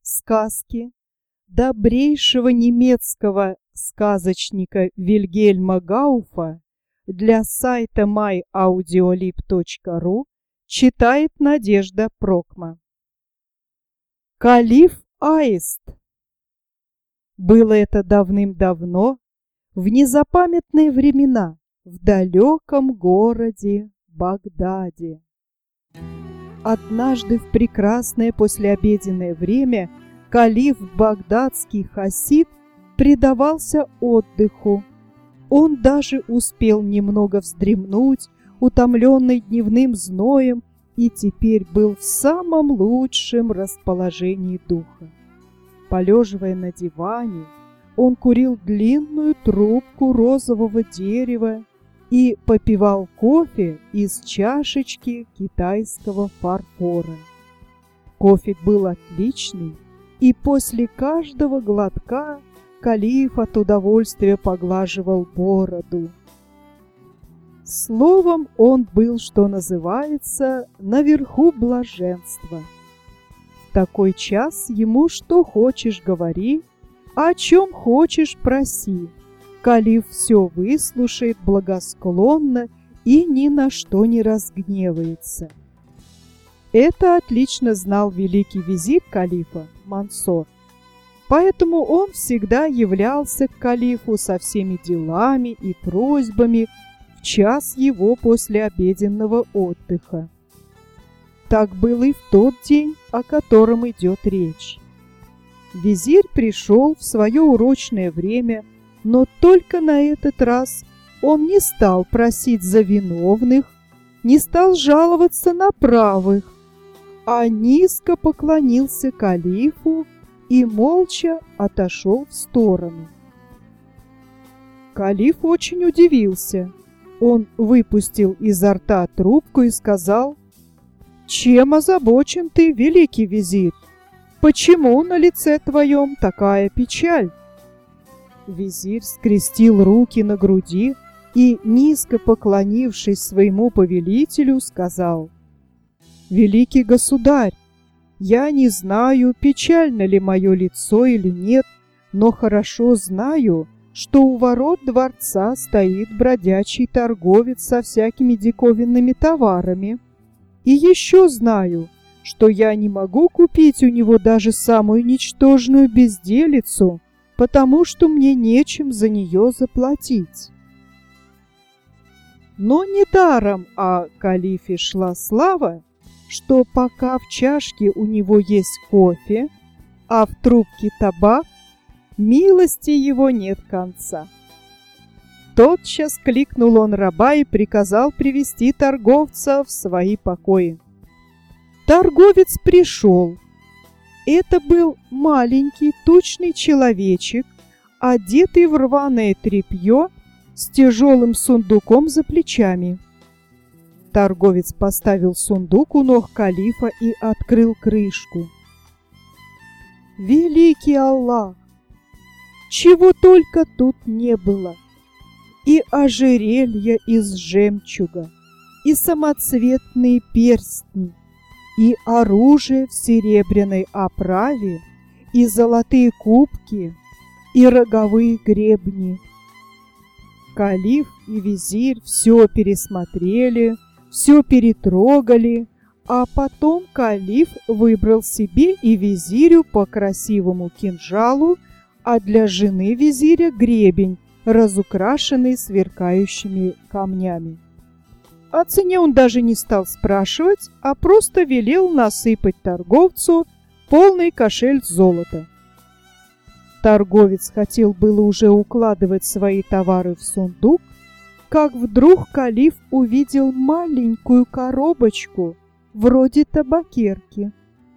Сказки добрейшего немецкого сказочника Вильгельма Гауфа для сайта myaudiolib.ru читает Надежда Прокма. Калиф Аист. Было это давным-давно, в незапамятные времена, в далеком городе Багдаде. Однажды в прекрасное послеобеденное время калиф багдадский хасид предавался отдыху. Он даже успел немного вздремнуть, утомленный дневным зноем, и теперь был в самом лучшем расположении духа. Полеживая на диване, он курил длинную трубку розового дерева и попивал кофе из чашечки китайского фарфора. Кофе был отличный, и после каждого глотка калиф от удовольствия поглаживал бороду. Словом, он был, что называется, наверху блаженства. В такой час ему что хочешь говори, о чем хочешь проси. Калиф все выслушает благосклонно и ни на что не разгневается. Это отлично знал великий визирь калифа Мансор. Поэтому он всегда являлся к калифу со всеми делами и просьбами в час его послеобеденного отдыха. Так было и в тот день, о котором идет речь. Визирь пришел в свое урочное время, но только на этот раз он не стал просить за виновных, не стал жаловаться на правых, а низко поклонился калифу и молча отошел в сторону. Калиф очень удивился. Он выпустил изо рта трубку и сказал: «Чем озабочен ты, великий визирь? Почему на лице твоем такая печаль?» Визирь скрестил руки на груди и, низко поклонившись своему повелителю, сказал: «Великий государь, я не знаю, печально ли мое лицо или нет, но хорошо знаю, что у ворот дворца стоит бродячий торговец со всякими диковинными товарами. И еще знаю, что я не могу купить у него даже самую ничтожную безделицу, потому что мне нечем за нее заплатить». Но недаром о калифе шла слава, что пока в чашке у него есть кофе, а в трубке табак, милости его нет конца. Тотчас кликнул он раба и приказал привести торговца в свои покои. Торговец пришел. Это был маленький тучный человечек, одетый в рваное тряпье с тяжелым сундуком за плечами. Торговец поставил сундук у ног калифа и открыл крышку. Великий Аллах! Чего только тут не было! И ожерелья из жемчуга, и самоцветные перстни, и оружие в серебряной оправе, и золотые кубки, и роговые гребни. Калиф и визирь все пересмотрели, все перетрогали, а потом калиф выбрал себе и визирю по красивому кинжалу, а для жены визиря гребень, разукрашенный сверкающими камнями. О цене он даже не стал спрашивать, а просто велел насыпать торговцу полный кошель золота. Торговец хотел было уже укладывать свои товары в сундук, как вдруг калиф увидел маленькую коробочку, вроде табакерки.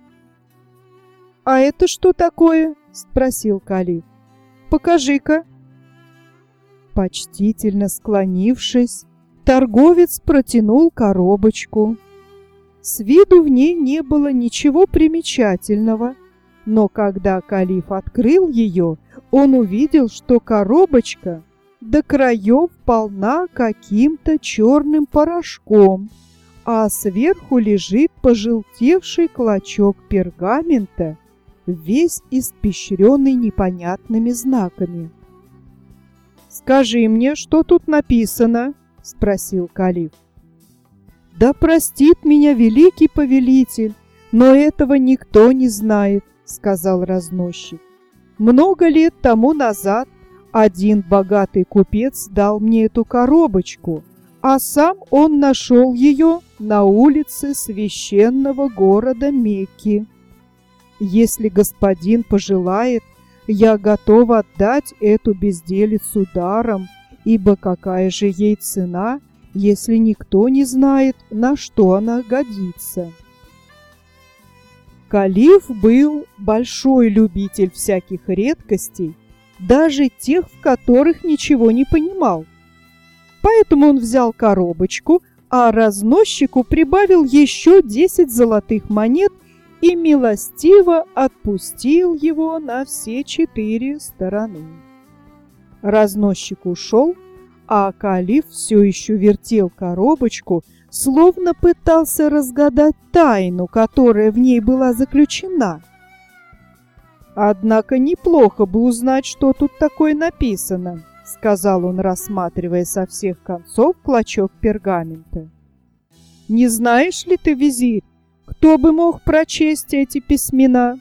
«А это что такое?» — спросил калиф. «Покажи-ка». Почтительно склонившись, торговец протянул коробочку. С виду в ней не было ничего примечательного, но когда калиф открыл ее, он увидел, что коробочка до краев полна каким-то черным порошком, а сверху лежит пожелтевший клочок пергамента весь испещренный непонятными знаками. «Скажи мне, что тут написано?» — спросил калиф. «Да простит меня великий повелитель, но этого никто не знает», — сказал разносчик. «Много лет тому назад один богатый купец дал мне эту коробочку, а сам он нашел ее на улице священного города Мекки. Если господин пожелает, я готов отдать эту безделицу даром, ибо какая же ей цена, если никто не знает, на что она годится?» Калиф был большой любитель всяких редкостей, даже тех, в которых ничего не понимал. Поэтому он взял коробочку, а разносчику прибавил еще 10 золотых монет и милостиво отпустил его на все 4 стороны. Разносчик ушел, а калиф все еще вертел коробочку, словно пытался разгадать тайну, которая в ней была заключена. «Однако неплохо бы узнать, что тут такое написано», — сказал он, рассматривая со всех концов клочок пергамента. «Не знаешь ли ты, визирь, кто бы мог прочесть эти письмена?»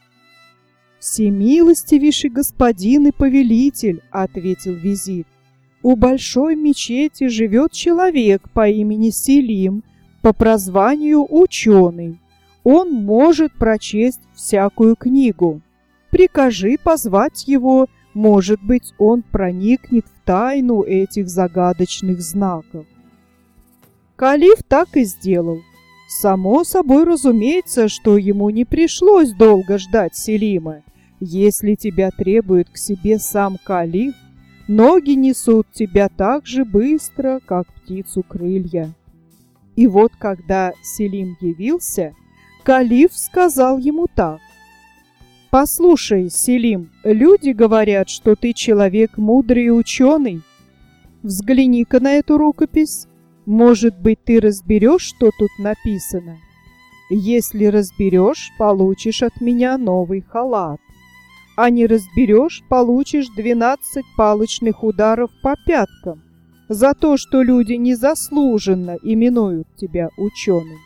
«Всемилостивейший господин и повелитель», — ответил визирь, «у большой мечети живет человек по имени Селим, по прозванию ученый. Он может прочесть всякую книгу. Прикажи позвать его, может быть, он проникнет в тайну этих загадочных знаков». Калиф так и сделал. Само собой разумеется, что ему не пришлось долго ждать Селима. Если тебя требует к себе сам калиф, ноги несут тебя так же быстро, как птицу крылья. И вот когда Селим явился, калиф сказал ему так: «Послушай, Селим, люди говорят, что ты человек мудрый и ученый. Взгляни-ка на эту рукопись. Может быть, ты разберешь, что тут написано? Если разберешь, получишь от меня новый халат. А не разберешь, получишь 12 палочных ударов по пяткам за то, что люди незаслуженно именуют тебя ученым».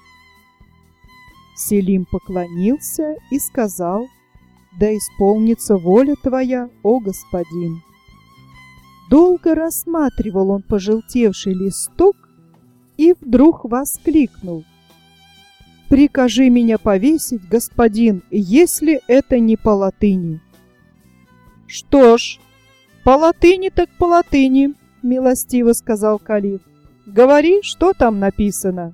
Селим поклонился и сказал: «Да исполнится воля твоя, о господин». Долго рассматривал он пожелтевший листок и вдруг воскликнул: «Прикажи меня повесить, господин, если это не по латыни». «Что ж, по латыни так по латыни», — милостиво сказал калиф. «Говори, что там написано».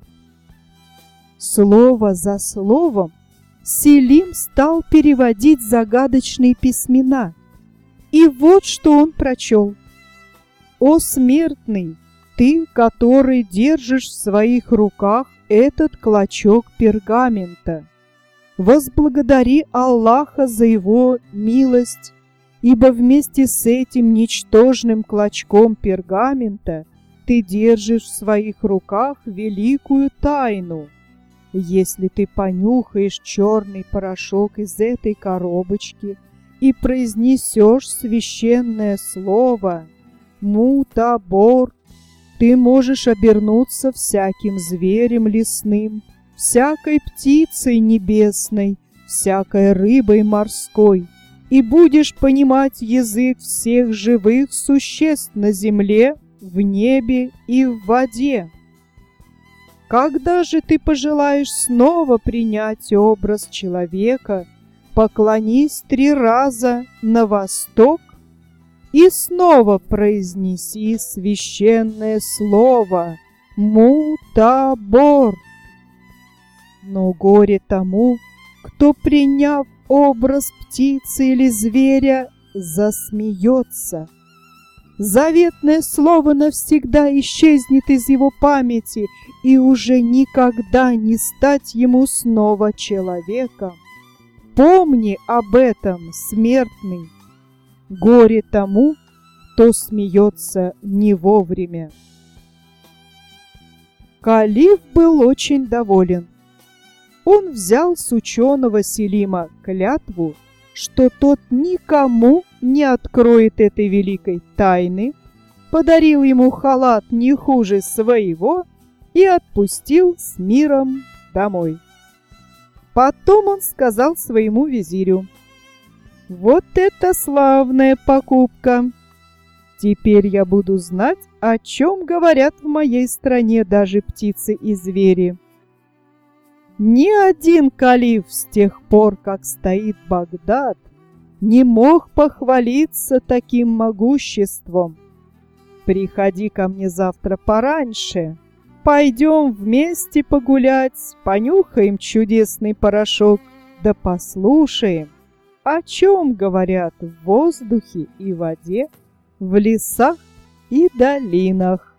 Слово за словом Селим стал переводить загадочные письмена. И вот что он прочел: «О смертный, ты, который держишь в своих руках этот клочок пергамента, возблагодари Аллаха за его милость, ибо вместе с этим ничтожным клочком пергамента ты держишь в своих руках великую тайну. Если ты понюхаешь черный порошок из этой коробочки и произнесешь священное слово «Мутабор», ты можешь обернуться всяким зверем лесным, всякой птицей небесной, всякой рыбой морской, и будешь понимать язык всех живых существ на земле, в небе и в воде. Когда же ты пожелаешь снова принять образ человека, поклонись 3 раза на восток и снова произнеси священное слово «Мутабор». Но горе тому, кто, приняв образ птицы или зверя, засмеется. Заветное слово навсегда исчезнет из его памяти, и уже никогда не стать ему снова человеком. Помни об этом, смертный. Горе тому, кто смеется не вовремя. Калиф был очень доволен. Он взял с ученого Селима клятву, что тот никому не откроет этой великой тайны, подарил ему халат не хуже своего и отпустил с миром домой. Потом он сказал своему визирю: «Вот это славная покупка! Теперь я буду знать, о чем говорят в моей стране даже птицы и звери. Ни один калиф с тех пор, как стоит Багдад, не мог похвалиться таким могуществом. Приходи ко мне завтра пораньше. Пойдем вместе погулять, понюхаем чудесный порошок, да послушаем, о чем говорят в воздухе и воде, в лесах и долинах».